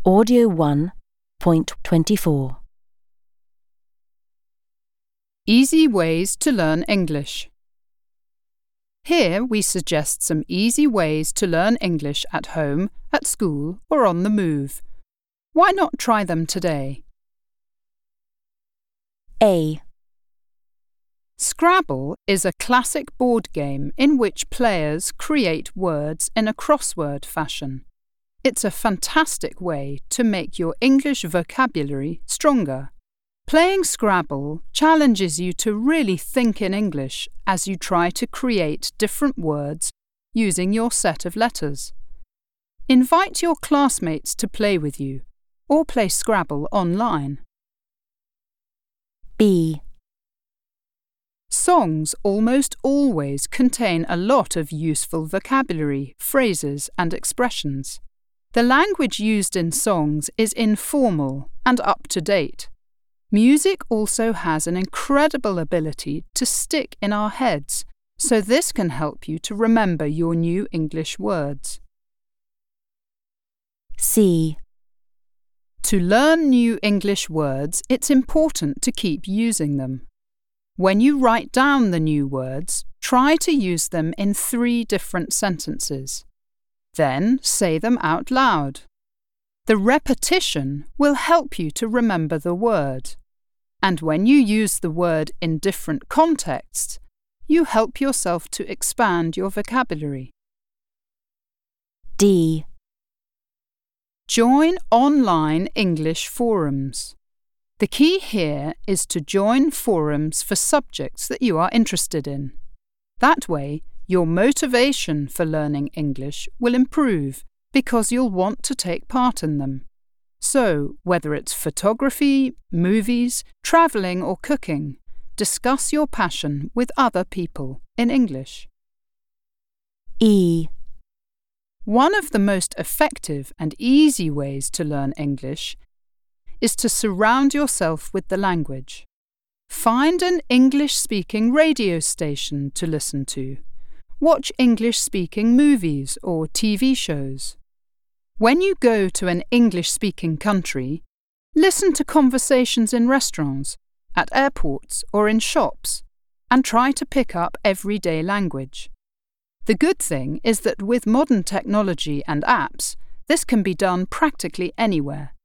Audio 1.24. Easy ways to learn English. Here we suggest some easy ways to learn English at home, at school, or on the move. Why not try them today? A. Scrabble is a classic board game in which players create words in a crossword fashion. It's a fantastic way to make your English vocabulary stronger. Playing Scrabble challenges you to really think in English as you try to create different words using your set of letters. Invite your classmates to play with you, or play Scrabble online. B. Songs almost always contain a lot of useful vocabulary, phrases, and expressions. The language used in songs is informal and up to date. Music also has an incredible ability to stick in our heads, so this can help you to remember your new English words. C. To learn new English words, it's important to keep using them. When you write down the new words, try to use them in 3 different sentences. Then say them out loud. The repetition will help you to remember the word. And when you use the word in different contexts, you help yourself to expand your vocabulary. D. Join online English forums. The key here is to join forums for subjects that you are interested in. That way, your motivation for learning English will improve because you'll want to take part in them. So, whether it's photography, movies, travelling or cooking, discuss your passion with other people in English. E. One of the most effective and easy ways to learn English is to surround yourself with the language. Find an English-speaking radio station to listen to. Watch English-speaking movies or TV shows. When you go to an English-speaking country, listen to conversations in restaurants, at airports or in shops, and try to pick up everyday language. The good thing is that with modern technology and apps, this can be done practically anywhere.